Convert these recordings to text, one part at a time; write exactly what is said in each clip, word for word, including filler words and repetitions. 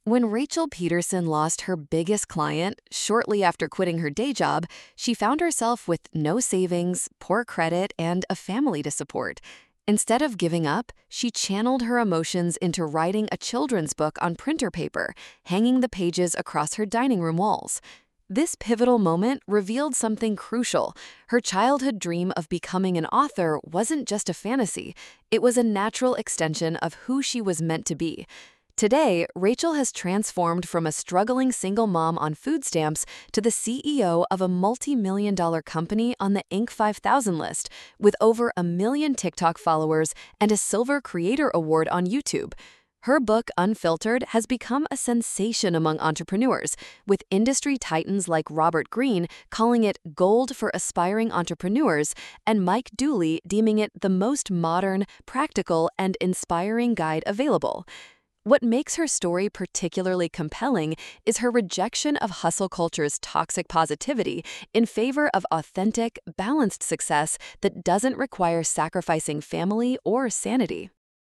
When Rachel Peterson lost her biggest client shortly after quitting her day job, she found herself with no savings, poor credit, and a family to support. Instead of giving up, she channeled her emotions into writing a children's book on printer paper, hanging the pages across her dining room walls. This pivotal moment revealed something crucial. Her childhood dream of becoming an author wasn't just a fantasy, it was a natural extension of who she was meant to be. Today, Rachel has transformed from a struggling single mom on food stamps to the C E O of a multi-million dollar company on the Inc five thousand list, with over a million TikTok followers and a Silver Creator Award on YouTube. Her book, Unfiltered, has become a sensation among entrepreneurs, with industry titans like Robert Greene calling it gold for aspiring entrepreneurs and Mike Dooley deeming it the most modern, practical, and inspiring guide available. What makes her story particularly compelling is her rejection of hustle culture's toxic positivity in favor of authentic, balanced success that doesn't require sacrificing family or sanity.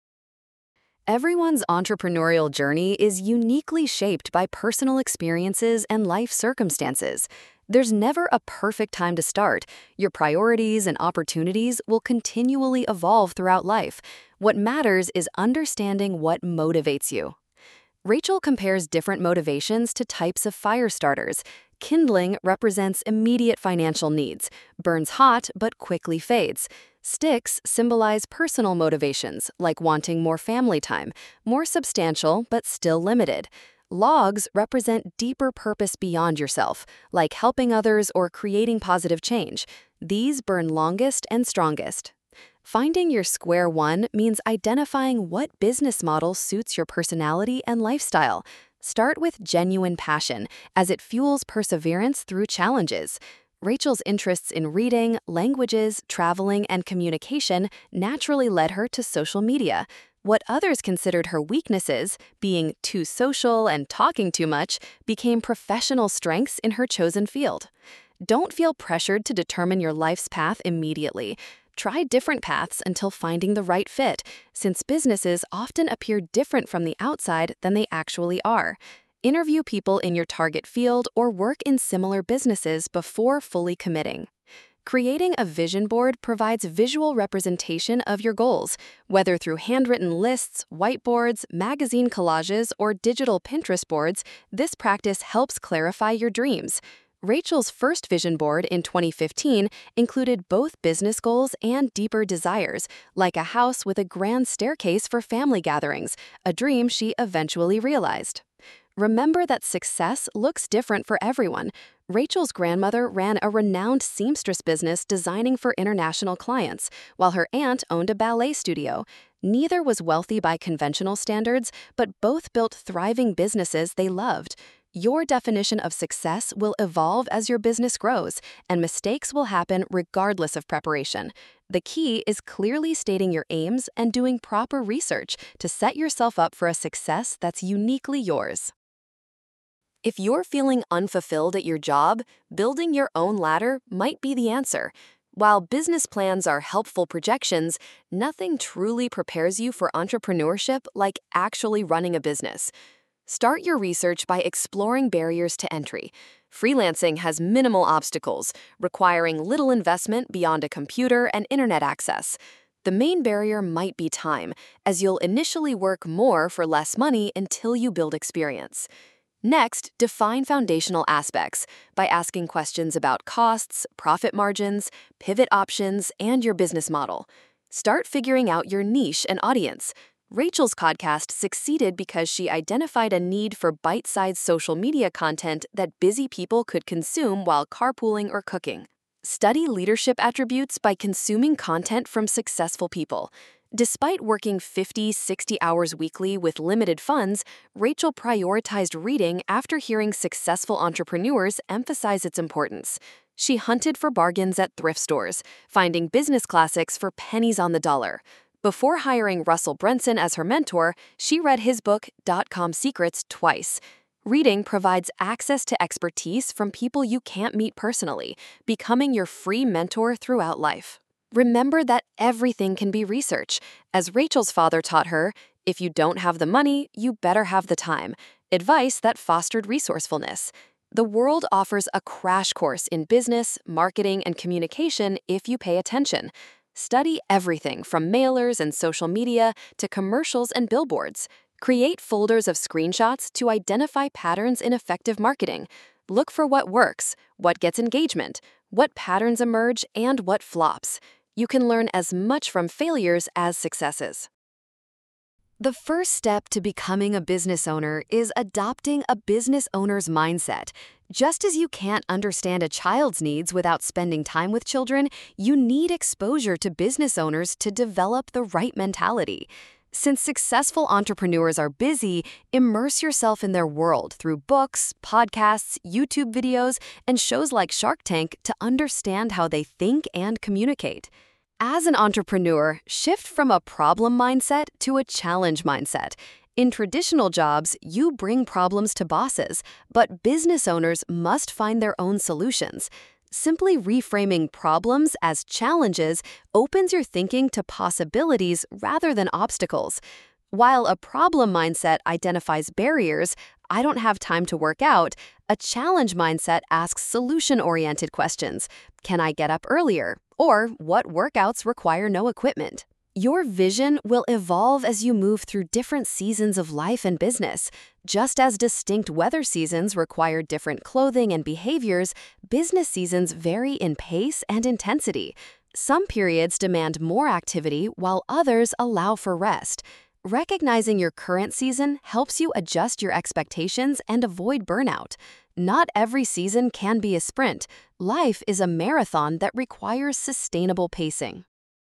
Everyone's entrepreneurial journey is uniquely shaped by personal experiences and life circumstances. There's never a perfect time to start. Your priorities and opportunities will continually evolve throughout life. What matters is understanding what motivates you. Rachel compares different motivations to types of fire starters. Kindling represents immediate financial needs, burns hot but quickly fades. Sticks symbolize personal motivations, like wanting more family time, more substantial but still limited. Logs represent deeper purpose beyond yourself, like helping others or creating positive change. These burn longest and strongest. Finding your square one means identifying what business model suits your personality and lifestyle. Start with genuine passion, as it fuels perseverance through challenges. Rachel's interests in reading, languages, traveling, and communication naturally led her to social media. What others considered her weaknesses, being too social and talking too much, became professional strengths in her chosen field. Don't feel pressured to determine your life's path immediately. Try different paths until finding the right fit, since businesses often appear different from the outside than they actually are. Interview people in your target field or work in similar businesses before fully committing. Creating a vision board provides visual representation of your goals, whether through handwritten lists, whiteboards, magazine collages, or digital Pinterest boards. This practice helps clarify your dreams. Rachel's first vision board in twenty fifteen included both business goals and deeper desires, like a house with a grand staircase for family gatherings, a dream she eventually realized. Remember that success looks different for everyone. Rachel's grandmother ran a renowned seamstress business designing for international clients, while her aunt owned a ballet studio. Neither was wealthy by conventional standards, but both built thriving businesses they loved. Your definition of success will evolve as your business grows, and mistakes will happen regardless of preparation. The key is clearly stating your aims and doing proper research to set yourself up for a success that's uniquely yours. If you're feeling unfulfilled at your job, building your own ladder might be the answer. While business plans are helpful projections, nothing truly prepares you for entrepreneurship like actually running a business. Start your research by exploring barriers to entry. Freelancing has minimal obstacles, requiring little investment beyond a computer and internet access. The main barrier might be time, as you'll initially work more for less money until you build experience. Next, define foundational aspects by asking questions about costs, profit margins, pivot options, and your business model. Start figuring out your niche and audience. Rachel's podcast succeeded because she identified a need for bite-sized social media content that busy people could consume while carpooling or cooking. Study leadership attributes by consuming content from successful people. Despite working fifty, sixty hours weekly with limited funds, Rachel prioritized reading after hearing successful entrepreneurs emphasize its importance. She hunted for bargains at thrift stores, finding business classics for pennies on the dollar. Before hiring Russell Brunson as her mentor, she read his book, Dot-Com Secrets, twice. Reading provides access to expertise from people you can't meet personally, becoming your free mentor throughout life. Remember that everything can be research. As Rachel's father taught her, if you don't have the money, you better have the time. Advice that fostered resourcefulness. The world offers a crash course in business, marketing, and communication if you pay attention. Study everything from mailers and social media to commercials and billboards. Create folders of screenshots to identify patterns in effective marketing. Look for what works, what gets engagement, what patterns emerge, and what flops. You can learn as much from failures as successes. The first step to becoming a business owner is adopting a business owner's mindset. Just as you can't understand a child's needs without spending time with children, you need exposure to business owners to develop the right mentality. Since successful entrepreneurs are busy, immerse yourself in their world through books, podcasts, YouTube videos, and shows like Shark Tank to understand how they think and communicate. As an entrepreneur, shift from a problem mindset to a challenge mindset. In traditional jobs, you bring problems to bosses, but business owners must find their own solutions. Simply reframing problems as challenges opens your thinking to possibilities rather than obstacles. While a problem mindset identifies barriers, I don't have time to work out, a challenge mindset asks solution-oriented questions. Can I get up earlier? Or what workouts require no equipment? Your vision will evolve as you move through different seasons of life and business. Just as distinct weather seasons require different clothing and behaviors, business seasons vary in pace and intensity. Some periods demand more activity while others allow for rest. Recognizing your current season helps you adjust your expectations and avoid burnout. Not every season can be a sprint. Life is a marathon that requires sustainable pacing.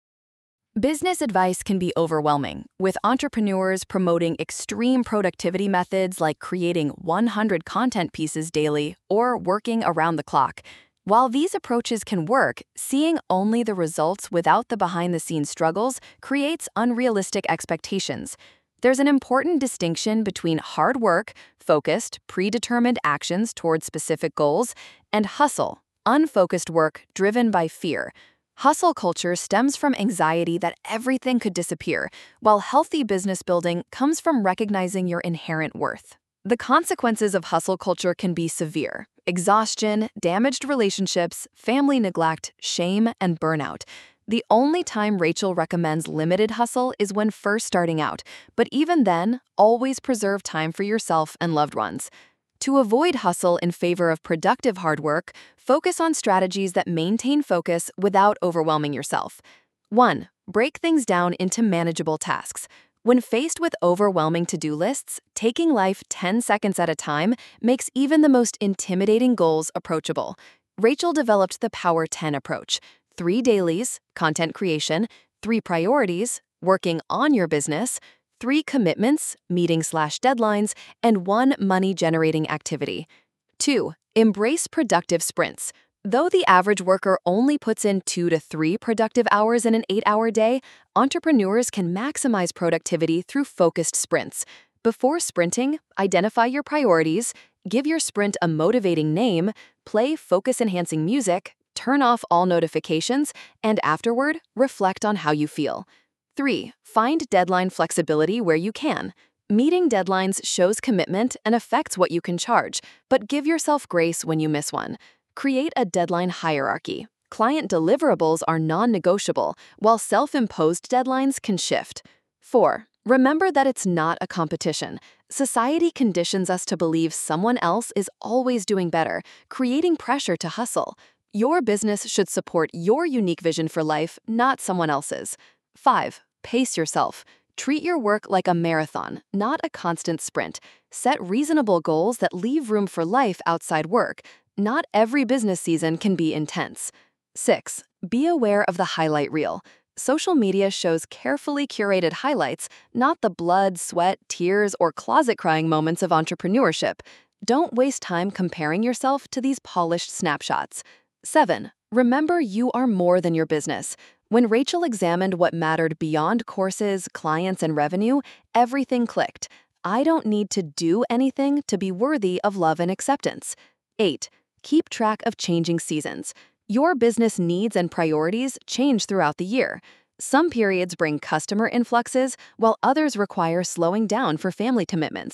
Business advice can be overwhelming, with entrepreneurs promoting extreme productivity methods like creating one hundred content pieces daily or working around the clock. While these approaches can work, seeing only the results without the behind-the-scenes struggles creates unrealistic expectations. There's an important distinction between hard work, focused, predetermined actions toward specific goals, and hustle, unfocused work driven by fear. Hustle culture stems from anxiety that everything could disappear, while healthy business building comes from recognizing your inherent worth. The consequences of hustle culture can be severe: exhaustion, damaged relationships, family neglect, shame, and burnout. The only time Rachel recommends limited hustle is when first starting out, but even then, always preserve time for yourself and loved ones. To avoid hustle in favor of productive hard work, focus on strategies that maintain focus without overwhelming yourself. one. Break things down into manageable tasks. When faced with overwhelming to-do lists, taking life ten seconds at a time makes even the most intimidating goals approachable. Rachel developed the Power ten approach: three dailies, content creation; three priorities, working on your business; three commitments, meeting slash deadlines; and one money-generating activity. two. Embrace productive sprints. Though the average worker only puts in two to three productive hours in an eight-hour day, entrepreneurs can maximize productivity through focused sprints. Before sprinting, identify your priorities, give your sprint a motivating name, play focus-enhancing music, turn off all notifications, and afterward, reflect on how you feel. three. Find deadline flexibility where you can. Meeting deadlines shows commitment and affects what you can charge, but give yourself grace when you miss one. Create a deadline hierarchy. Client deliverables are non-negotiable, while self-imposed deadlines can shift. four. Remember that it's not a competition. Society conditions us to believe someone else is always doing better, creating pressure to hustle. Your business should support your unique vision for life, not someone else's. five. Pace yourself. Treat your work like a marathon, not a constant sprint. Set reasonable goals that leave room for life outside work. Not every business season can be intense. six. Be aware of the highlight reel. Social media shows carefully curated highlights, not the blood, sweat, tears, or closet-crying moments of entrepreneurship. Don't waste time comparing yourself to these polished snapshots. seven. Remember you are more than your business. When Rachel examined what mattered beyond courses, clients, and revenue, everything clicked. I don't need to do anything to be worthy of love and acceptance. eight. Keep track of changing seasons. Your business needs and priorities change throughout the year. Some periods bring customer influxes, while others require slowing down for family commitments.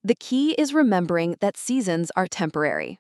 The key is remembering that seasons are temporary.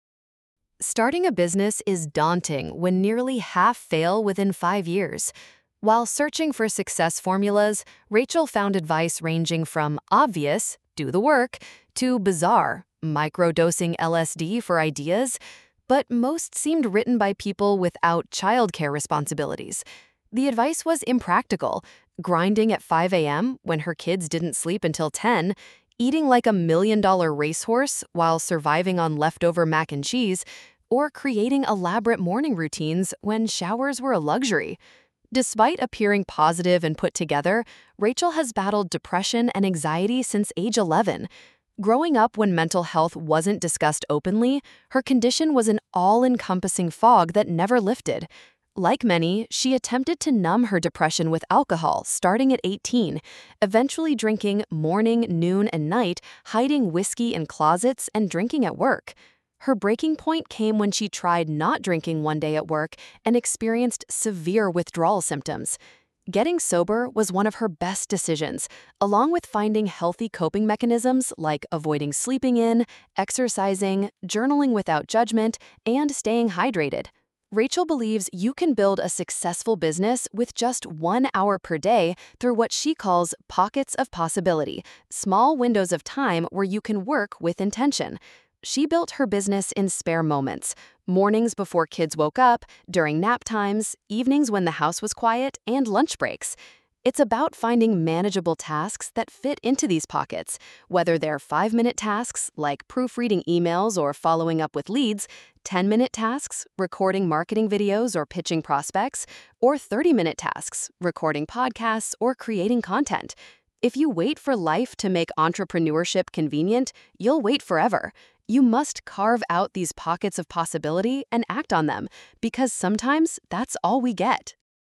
Starting a business is daunting when nearly half fail within five years. While searching for success formulas, Rachel found advice ranging from obvious, do the work, to bizarre, microdosing L S D for ideas, but most seemed written by people without childcare responsibilities. The advice was impractical, grinding at five a m when her kids didn't sleep until ten, eating like a million-dollar racehorse while surviving on leftover mac and cheese, or creating elaborate morning routines when showers were a luxury. Despite appearing positive and put together, Rachel has battled depression and anxiety since age eleven. Growing up when mental health wasn't discussed openly, her condition was an all-encompassing fog that never lifted. Like many, she attempted to numb her depression with alcohol starting at eighteen, eventually drinking morning, noon, and night, hiding whiskey in closets, and drinking at work. Her breaking point came when she tried not drinking one day at work and experienced severe withdrawal symptoms. Getting sober was one of her best decisions, along with finding healthy coping mechanisms like avoiding sleeping in, exercising, journaling without judgment, and staying hydrated. Rachel believes you can build a successful business with just one hour per day through what she calls pockets of possibility, small windows of time where you can work with intention. She built her business in spare moments, mornings before kids woke up, during nap times, evenings when the house was quiet, and lunch breaks. It's about finding manageable tasks that fit into these pockets, whether they're five-minute tasks like proofreading emails or following up with leads, ten-minute tasks, recording marketing videos or pitching prospects, or thirty-minute tasks, recording podcasts or creating content. If you wait for life to make entrepreneurship convenient, you'll wait forever. You must carve out these pockets of possibility and act on them, because sometimes that's all we get.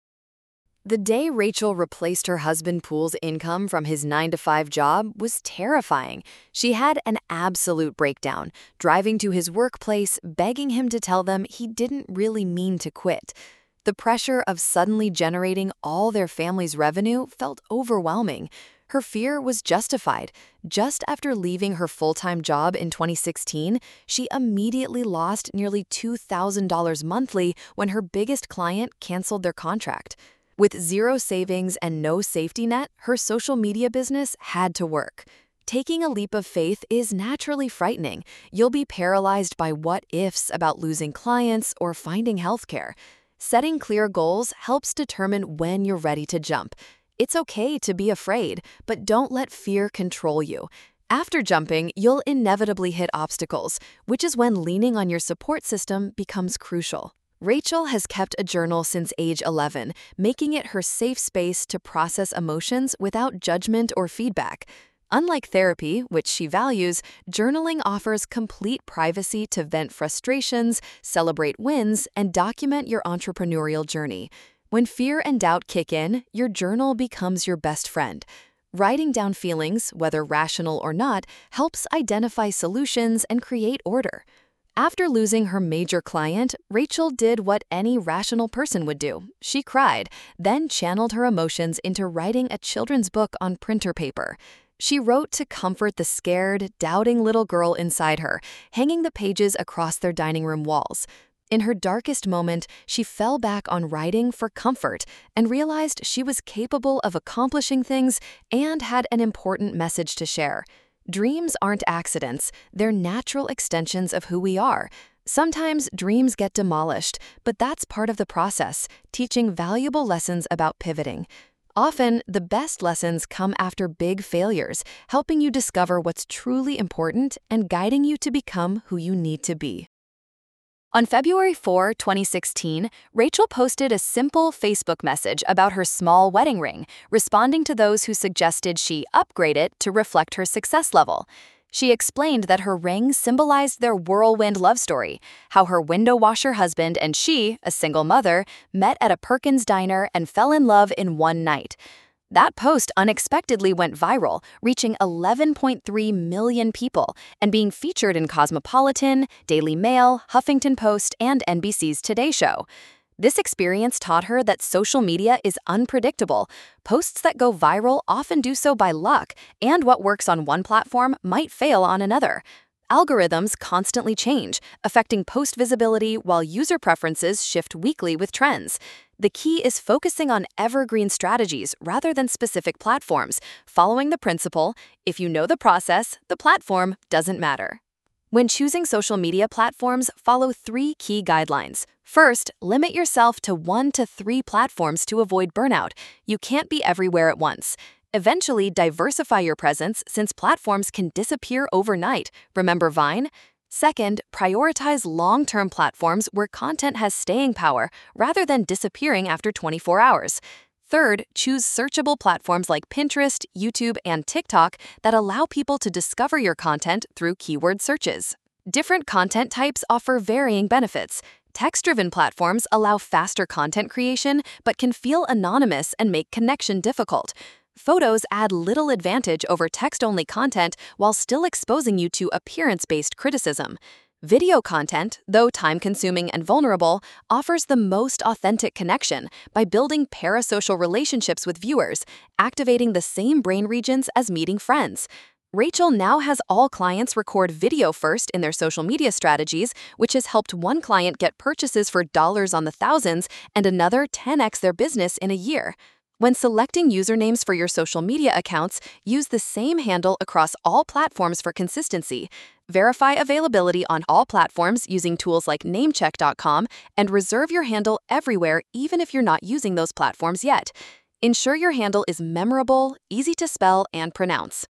The day Rachel replaced her husband Poole's income from his nine to five job was terrifying. She had an absolute breakdown, driving to his workplace, begging him to tell them he didn't really mean to quit. The pressure of suddenly generating all their family's revenue felt overwhelming. Her fear was justified. Just after leaving her full-time job in twenty sixteen, she immediately lost nearly two thousand dollars monthly when her biggest client canceled their contract. With zero savings and no safety net, her social media business had to work. Taking a leap of faith is naturally frightening. You'll be paralyzed by what-ifs about losing clients or finding healthcare. Setting clear goals helps determine when you're ready to jump. It's okay to be afraid, but don't let fear control you. After jumping, you'll inevitably hit obstacles, which is when leaning on your support system becomes crucial. Rachel has kept a journal since age eleven, making it her safe space to process emotions without judgment or feedback. Unlike therapy, which she values, journaling offers complete privacy to vent frustrations, celebrate wins, and document your entrepreneurial journey. When fear and doubt kick in, your journal becomes your best friend. Writing down feelings, whether rational or not, helps identify solutions and create order. After losing her major client, Rachel did what any rational person would do. She cried, then channeled her emotions into writing a children's book on printer paper. She wrote to comfort the scared, doubting little girl inside her, hanging the pages across their dining room walls. In her darkest moment, she fell back on writing for comfort and realized she was capable of accomplishing things and had an important message to share. Dreams aren't accidents, they're natural extensions of who we are. Sometimes dreams get demolished, but that's part of the process, teaching valuable lessons about pivoting. Often, the best lessons come after big failures, helping you discover what's truly important and guiding you to become who you need to be. On February fourth, twenty sixteen, Rachel posted a simple Facebook message about her small wedding ring, responding to those who suggested she upgrade it to reflect her success level. She explained that her ring symbolized their whirlwind love story, how her window washer husband and she, a single mother, met at a Perkins diner and fell in love in one night. That post unexpectedly went viral, reaching eleven point three million people and being featured in Cosmopolitan, Daily Mail, Huffington Post, and N B C's Today Show. This experience taught her that social media is unpredictable. Posts that go viral often do so by luck, and what works on one platform might fail on another. Algorithms constantly change, affecting post visibility while user preferences shift weekly with trends. The key is focusing on evergreen strategies rather than specific platforms, following the principle, if you know the process, the platform doesn't matter. When choosing social media platforms, follow three key guidelines. First, limit yourself to one to three platforms to avoid burnout. You can't be everywhere at once. Eventually, diversify your presence since platforms can disappear overnight. Remember Vine? Second, prioritize long-term platforms where content has staying power rather than disappearing after twenty-four hours. Third, choose searchable platforms like Pinterest, YouTube, and TikTok that allow people to discover your content through keyword searches. Different content types offer varying benefits. Text-driven platforms allow faster content creation but can feel anonymous and make connection difficult. Photos add little advantage over text-only content while still exposing you to appearance-based criticism. Video content, though time-consuming and vulnerable, offers the most authentic connection by building parasocial relationships with viewers, activating the same brain regions as meeting friends. Rachel now has all clients record video first in their social media strategies, which has helped one client get purchases for dollars on the thousands and another ten x their business in a year. When selecting usernames for your social media accounts, use the same handle across all platforms for consistency. Verify availability on all platforms using tools like namecheck dot com and reserve your handle everywhere even if you're not using those platforms yet. Ensure your handle is memorable, easy to spell and pronounce.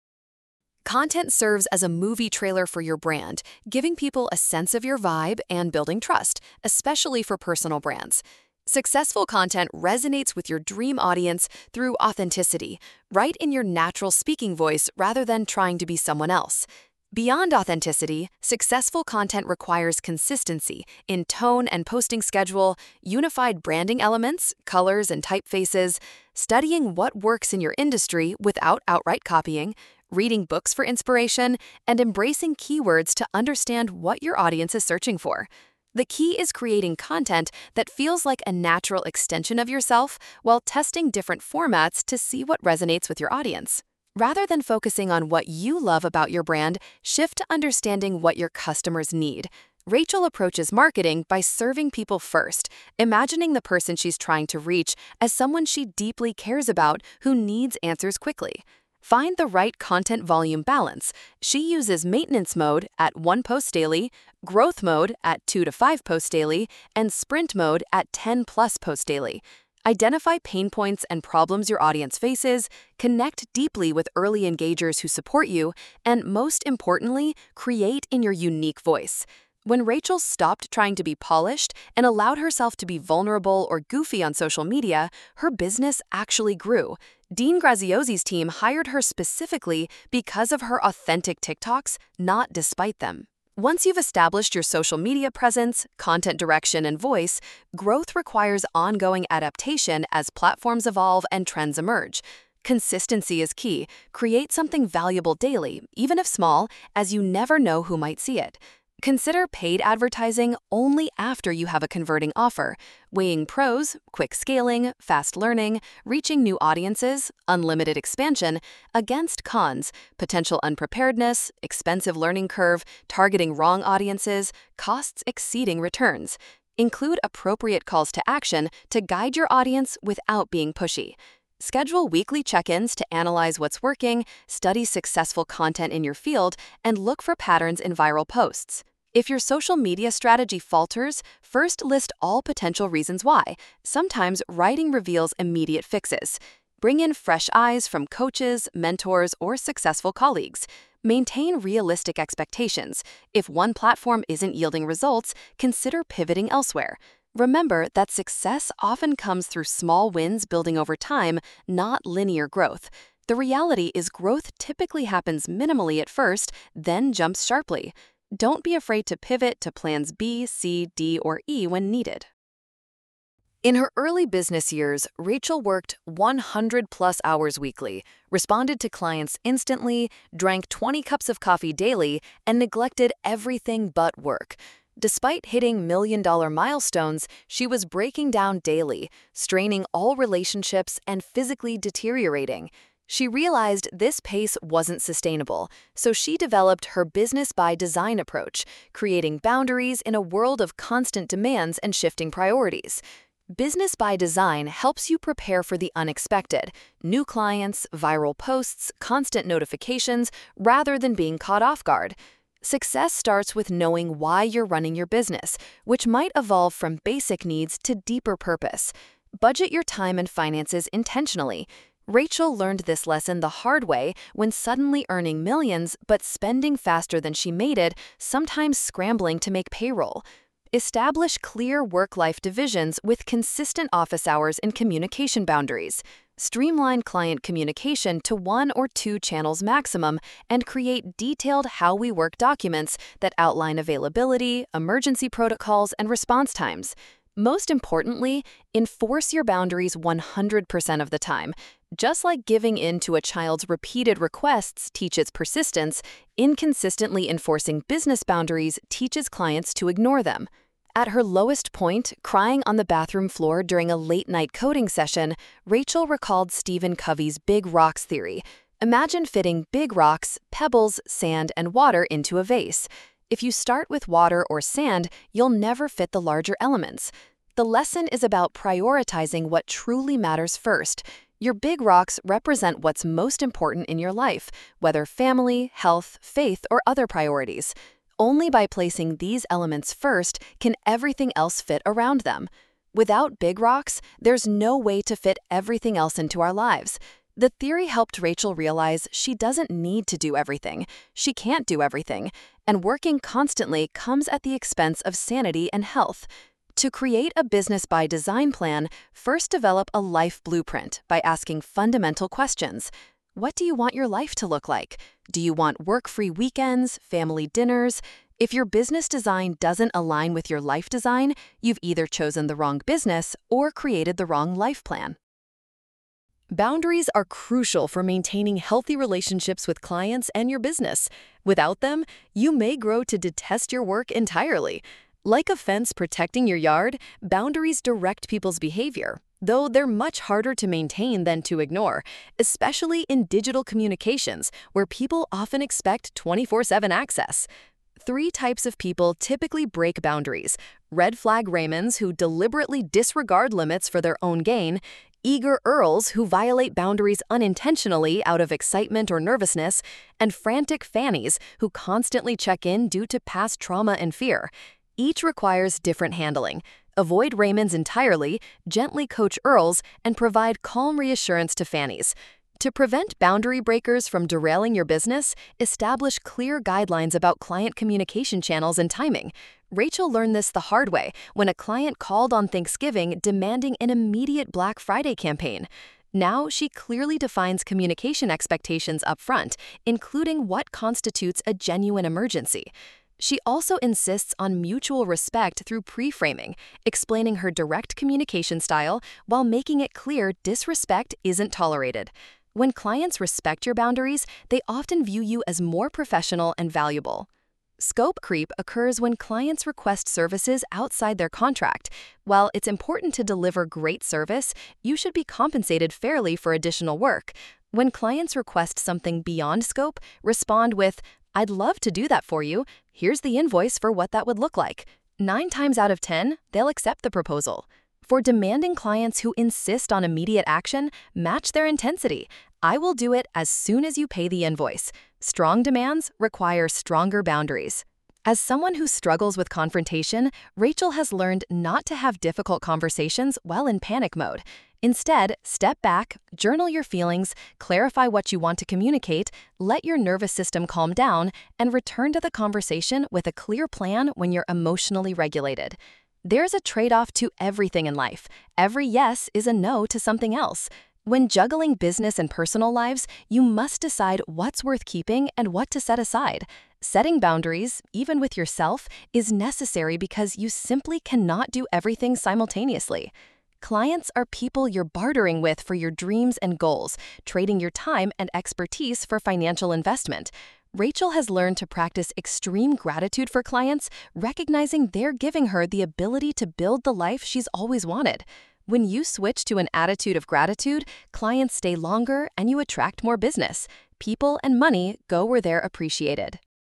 Content serves as a movie trailer for your brand, giving people a sense of your vibe and building trust, especially for personal brands. Successful content resonates with your dream audience through authenticity, right in your natural speaking voice rather than trying to be someone else. Beyond authenticity, successful content requires consistency in tone and posting schedule, unified branding elements, colors and typefaces, studying what works in your industry without outright copying, reading books for inspiration, and embracing keywords to understand what your audience is searching for. The key is creating content that feels like a natural extension of yourself while testing different formats to see what resonates with your audience. Rather than focusing on what you love about your brand, shift to understanding what your customers need. Rachel approaches marketing by serving people first, imagining the person she's trying to reach as someone she deeply cares about who needs answers quickly. Find the right content volume balance. She uses maintenance mode at one post daily, growth mode at two to five posts daily, and sprint mode at ten plus posts daily. Identify pain points and problems your audience faces, connect deeply with early engagers who support you, and most importantly, create in your unique voice. When Rachel stopped trying to be polished and allowed herself to be vulnerable or goofy on social media, her business actually grew. Dean Graziosi's team hired her specifically because of her authentic TikToks, not despite them. Once you've established your social media presence, content direction, and voice, growth requires ongoing adaptation as platforms evolve and trends emerge. Consistency is key. Create something valuable daily, even if small, as you never know who might see it. Consider paid advertising only after you have a converting offer, weighing pros, quick scaling, fast learning, reaching new audiences, unlimited expansion, against cons, potential unpreparedness, expensive learning curve, targeting wrong audiences, costs exceeding returns. Include appropriate calls to action to guide your audience without being pushy. Schedule weekly check-ins to analyze what's working, study successful content in your field, and look for patterns in viral posts. If your social media strategy falters, first list all potential reasons why. Sometimes writing reveals immediate fixes. Bring in fresh eyes from coaches, mentors, or successful colleagues. Maintain realistic expectations. If one platform isn't yielding results, consider pivoting elsewhere. Remember that success often comes through small wins building over time, not linear growth. The reality is growth typically happens minimally at first, then jumps sharply. Don't be afraid to pivot to plans B, C, D, or E when needed. In her early business years, Rachel worked one hundred plus hours weekly, responded to clients instantly, drank twenty cups of coffee daily, and neglected everything but work. Despite hitting million-dollar milestones, she was breaking down daily, straining all relationships and physically deteriorating. She realized this pace wasn't sustainable, so she developed her business by design approach, creating boundaries in a world of constant demands and shifting priorities. Business by Design helps you prepare for the unexpected, new clients, viral posts, constant notifications, rather than being caught off guard. Success starts with knowing why you're running your business, which might evolve from basic needs to deeper purpose. Budget your time and finances intentionally. Rachel learned this lesson the hard way when suddenly earning millions but spending faster than she made it, sometimes scrambling to make payroll. Establish clear work-life divisions with consistent office hours and communication boundaries. Streamline client communication to one or two channels maximum and create detailed how we work documents that outline availability, emergency protocols, and response times. Most importantly, enforce your boundaries one hundred percent of the time. Just like giving in to a child's repeated requests teaches persistence, inconsistently enforcing business boundaries teaches clients to ignore them. At her lowest point, crying on the bathroom floor during a late-night coding session, Rachel recalled Stephen Covey's Big Rocks theory. Imagine fitting big rocks, pebbles, sand, and water into a vase. If you start with water or sand, you'll never fit the larger elements. The lesson is about prioritizing what truly matters first. Your big rocks represent what's most important in your life, whether family, health, faith, or other priorities. Only by placing these elements first can everything else fit around them. Without big rocks, there's no way to fit everything else into our lives. The theory helped Rachel realize she doesn't need to do everything. She can't do everything, and working constantly comes at the expense of sanity and health. To create a business by design plan, first develop a life blueprint by asking fundamental questions. What do you want your life to look like? Do you want work-free weekends, family dinners? If your business design doesn't align with your life design, you've either chosen the wrong business or created the wrong life plan. Boundaries are crucial for maintaining healthy relationships with clients and your business. Without them, you may grow to detest your work entirely. Like a fence protecting your yard, boundaries direct people's behavior, though they're much harder to maintain than to ignore, especially in digital communications, where people often expect twenty-four seven access. Three types of people typically break boundaries: red flag Raymonds who deliberately disregard limits for their own gain, eager Earls who violate boundaries unintentionally out of excitement or nervousness, and frantic Fannies who constantly check in due to past trauma and fear. Each requires different handling. Avoid Raymonds entirely, gently coach Earls, and provide calm reassurance to Fannies. To prevent boundary breakers from derailing your business, establish clear guidelines about client communication channels and timing. Rachel learned this the hard way when a client called on Thanksgiving demanding an immediate Black Friday campaign. Now she clearly defines communication expectations up front, including what constitutes a genuine emergency. She also insists on mutual respect through pre-framing, explaining her direct communication style while making it clear disrespect isn't tolerated. When clients respect your boundaries, they often view you as more professional and valuable. Scope creep occurs when clients request services outside their contract. While it's important to deliver great service, you should be compensated fairly for additional work. When clients request something beyond scope, respond with, "I'd love to do that for you. Here's the invoice for what that would look like." Nine times out of ten, they'll accept the proposal. For demanding clients who insist on immediate action, match their intensity. "I will do it as soon as you pay the invoice." Strong demands require stronger boundaries. As someone who struggles with confrontation, Rachel has learned not to have difficult conversations while in panic mode. Instead, step back, journal your feelings, clarify what you want to communicate, let your nervous system calm down, and return to the conversation with a clear plan when you're emotionally regulated. There's a trade-off to everything in life. Every yes is a no to something else. When juggling business and personal lives, you must decide what's worth keeping and what to set aside. Setting boundaries, even with yourself, is necessary because you simply cannot do everything simultaneously. Clients are people you're bartering with for your dreams and goals, trading your time and expertise for financial investment. Rachel has learned to practice extreme gratitude for clients, recognizing they're giving her the ability to build the life she's always wanted. When you switch to an attitude of gratitude, clients stay longer and you attract more business. People and money go where they're appreciated.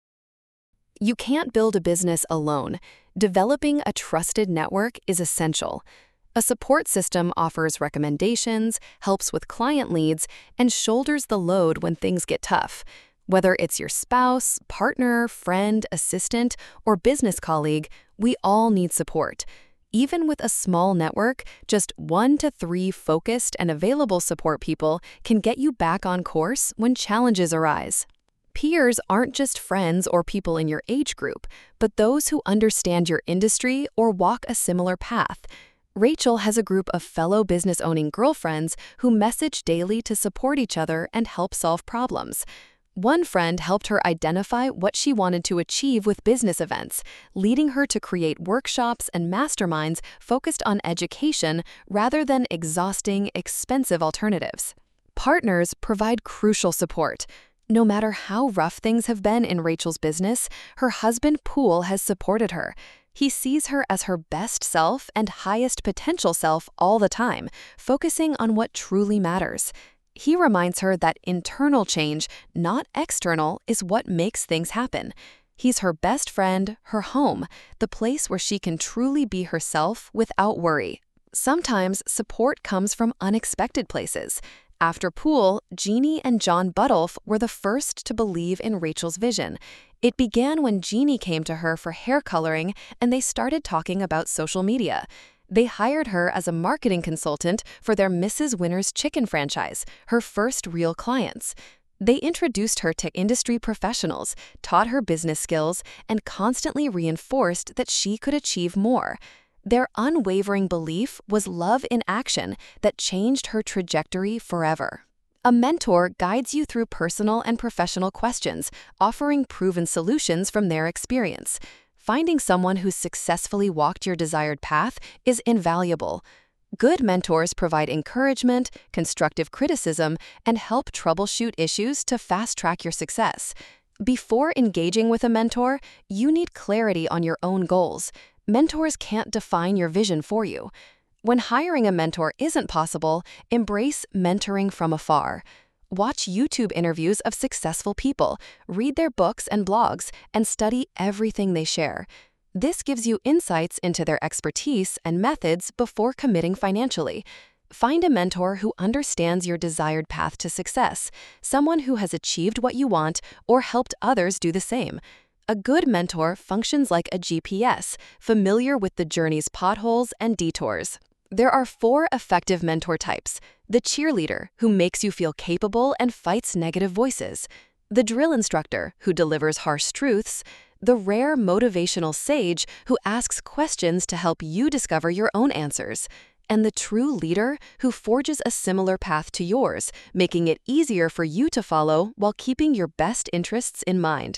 You can't build a business alone. Developing a trusted network is essential. A support system offers recommendations, helps with client leads, and shoulders the load when things get tough. Whether it's your spouse, partner, friend, assistant, or business colleague, we all need support. Even with a small network, just one to three focused and available support people can get you back on course when challenges arise. Peers aren't just friends or people in your age group, but those who understand your industry or walk a similar path. Rachel has a group of fellow business-owning girlfriends who message daily to support each other and help solve problems. One friend helped her identify what she wanted to achieve with business events, leading her to create workshops and masterminds focused on education rather than exhausting, expensive alternatives. Partners provide crucial support. No matter how rough things have been in Rachel's business, her husband Poole has supported her. He sees her as her best self and highest potential self all the time, focusing on what truly matters. He reminds her that internal change, not external, is what makes things happen. He's her best friend, her home, the place where she can truly be herself without worry. Sometimes support comes from unexpected places. After Poole, Jeannie and John Budolf were the first to believe in Rachel's vision. It began when Jeannie came to her for hair coloring and they started talking about social media. They hired her as a marketing consultant for their Missus Winner's Chicken franchise, her first real clients. They introduced her to industry professionals, taught her business skills, and constantly reinforced that she could achieve more. Their unwavering belief was love in action that changed her trajectory forever. A mentor guides you through personal and professional questions, offering proven solutions from their experience. Finding someone who's successfully walked your desired path is invaluable. Good mentors provide encouragement, constructive criticism, and help troubleshoot issues to fast-track your success. Before engaging with a mentor, you need clarity on your own goals. Mentors can't define your vision for you. When hiring a mentor isn't possible, embrace mentoring from afar. Watch YouTube interviews of successful people, read their books and blogs, and study everything they share. This gives you insights into their expertise and methods before committing financially. Find a mentor who understands your desired path to success, someone who has achieved what you want or helped others do the same. A good mentor functions like a G P S, familiar with the journey's potholes and detours. There are four effective mentor types: the cheerleader, who makes you feel capable and fights negative voices; the drill instructor, who delivers harsh truths; the rare motivational sage, who asks questions to help you discover your own answers; and the true leader, who forges a similar path to yours, making it easier for you to follow while keeping your best interests in mind.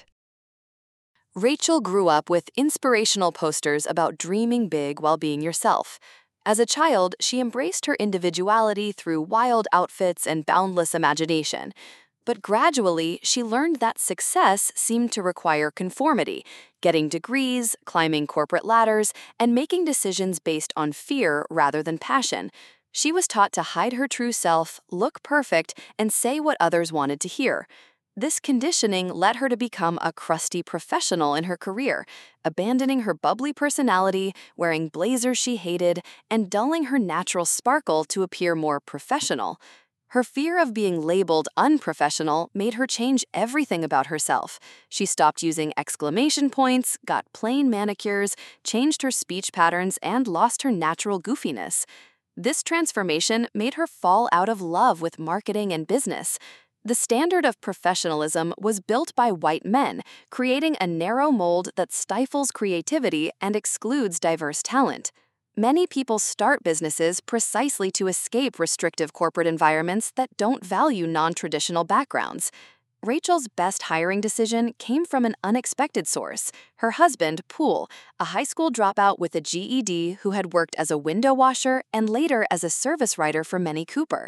Rachel grew up with inspirational posters about dreaming big while being yourself. As a child, she embraced her individuality through wild outfits and boundless imagination. But gradually, she learned that success seemed to require conformity, getting degrees, climbing corporate ladders, and making decisions based on fear rather than passion. She was taught to hide her true self, look perfect, and say what others wanted to hear. This conditioning led her to become a crusty professional in her career, abandoning her bubbly personality, wearing blazers she hated, and dulling her natural sparkle to appear more professional. Her fear of being labeled unprofessional made her change everything about herself. She stopped using exclamation points, got plain manicures, changed her speech patterns, and lost her natural goofiness. This transformation made her fall out of love with marketing and business. The standard of professionalism was built by white men, creating a narrow mold that stifles creativity and excludes diverse talent. Many people start businesses precisely to escape restrictive corporate environments that don't value non-traditional backgrounds. Rachel's best hiring decision came from an unexpected source: her husband, Poole, a high school dropout with a G E D who had worked as a window washer and later as a service writer for Mini Cooper.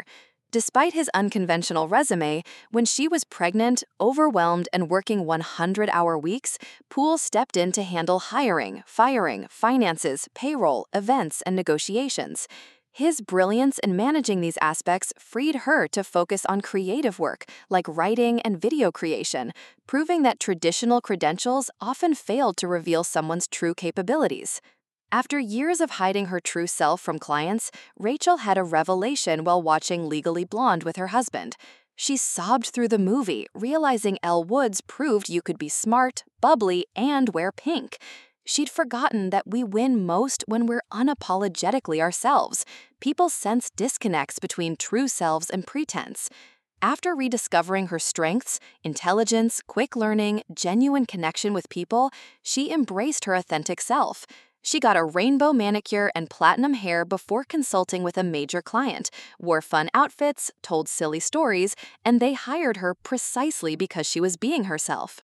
Despite his unconventional resume, when she was pregnant, overwhelmed, and working one hundred hour weeks, Poole stepped in to handle hiring, firing, finances, payroll, events, and negotiations. His brilliance in managing these aspects freed her to focus on creative work, like writing and video creation, proving that traditional credentials often failed to reveal someone's true capabilities. After years of hiding her true self from clients, Rachel had a revelation while watching Legally Blonde with her husband. She sobbed through the movie, realizing Elle Woods proved you could be smart, bubbly, and wear pink. She'd forgotten that we win most when we're unapologetically ourselves. People sense disconnects between true selves and pretense. After rediscovering her strengths, intelligence, quick learning, genuine connection with people, she embraced her authentic self. She got a rainbow manicure and platinum hair before consulting with a major client, wore fun outfits, told silly stories, and they hired her precisely because she was being herself.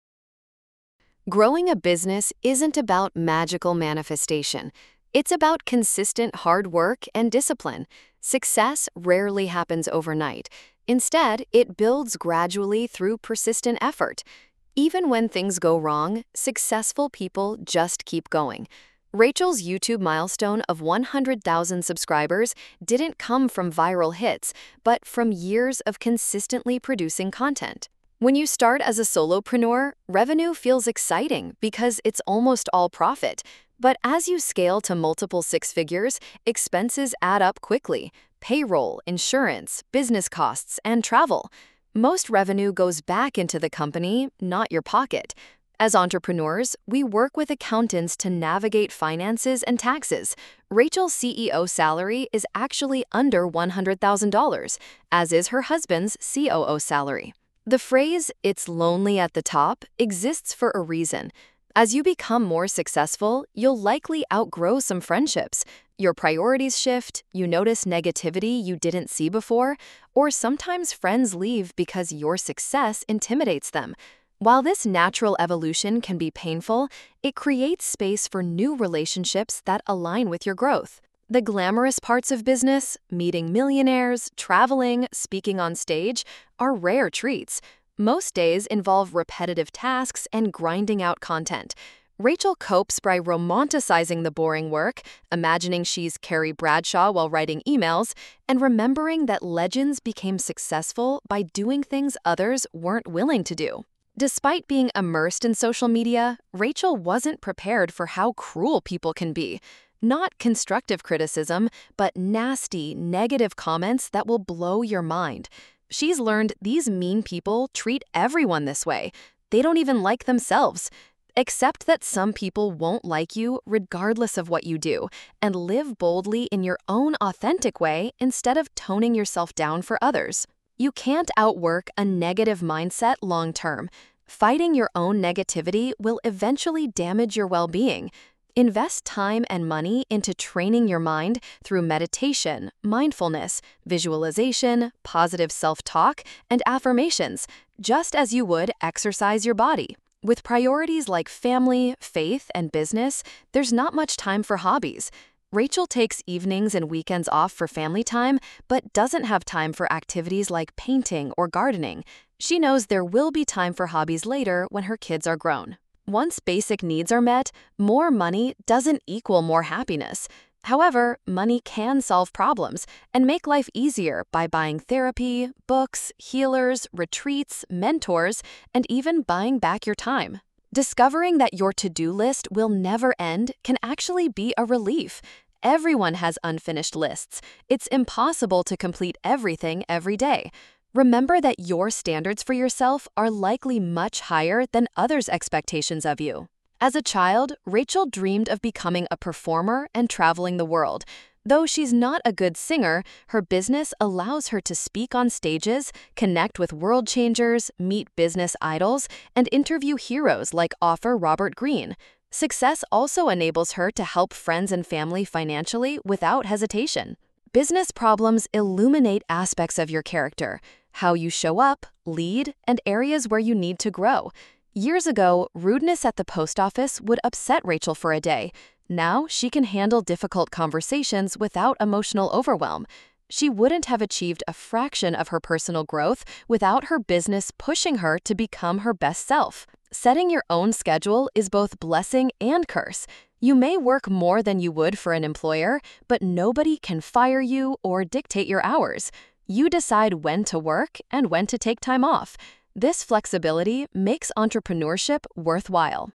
Growing a business isn't about magical manifestation. It's about consistent hard work and discipline. Success rarely happens overnight. Instead, it builds gradually through persistent effort. Even when things go wrong, successful people just keep going. Rachel's YouTube milestone of one hundred thousand subscribers didn't come from viral hits, but from years of consistently producing content. When you start as a solopreneur, revenue feels exciting because it's almost all profit. But as you scale to multiple six figures, expenses add up quickly: payroll, insurance, business costs, and travel. Most revenue goes back into the company, not your pocket. As entrepreneurs, we work with accountants to navigate finances and taxes. Rachel's C E O salary is actually under one hundred thousand dollars, as is her husband's C O O salary. The phrase, "it's lonely at the top," exists for a reason. As you become more successful, you'll likely outgrow some friendships. Your priorities shift, you notice negativity you didn't see before, or sometimes friends leave because your success intimidates them. While this natural evolution can be painful, it creates space for new relationships that align with your growth. The glamorous parts of business, meeting millionaires, traveling, speaking on stage, are rare treats. Most days involve repetitive tasks and grinding out content. Rachel copes by romanticizing the boring work, imagining she's Carrie Bradshaw while writing emails, and remembering that legends became successful by doing things others weren't willing to do. Despite being immersed in social media, Rachel wasn't prepared for how cruel people can be. Not constructive criticism, but nasty, negative comments that will blow your mind. She's learned these mean people treat everyone this way. They don't even like themselves. Accept that some people won't like you regardless of what you do, and live boldly in your own authentic way instead of toning yourself down for others. You can't outwork a negative mindset long term. Fighting your own negativity will eventually damage your well-being. Invest time and money into training your mind through meditation, mindfulness, visualization, positive self-talk, and affirmations, just as you would exercise your body. With priorities like family, faith, and business, there's not much time for hobbies. Rachel takes evenings and weekends off for family time, but doesn't have time for activities like painting or gardening. She knows there will be time for hobbies later when her kids are grown. Once basic needs are met, more money doesn't equal more happiness. However, money can solve problems and make life easier by buying therapy, books, healers, retreats, mentors, and even buying back your time. Discovering that your to-do list will never end can actually be a relief. Everyone has unfinished lists. It's impossible to complete everything every day. Remember that your standards for yourself are likely much higher than others' expectations of you. As a child, Rachel dreamed of becoming a performer and traveling the world. Though she's not a good singer, her business allows her to speak on stages, connect with world changers, meet business idols, and interview heroes like author Robert Greene. Success also enables her to help friends and family financially without hesitation. Business problems illuminate aspects of your character, how you show up, lead, and areas where you need to grow. Years ago, rudeness at the post office would upset Rachel for a day. Now, she can handle difficult conversations without emotional overwhelm. She wouldn't have achieved a fraction of her personal growth without her business pushing her to become her best self. Setting your own schedule is both blessing and curse. You may work more than you would for an employer, but nobody can fire you or dictate your hours. You decide when to work and when to take time off. This flexibility makes entrepreneurship worthwhile.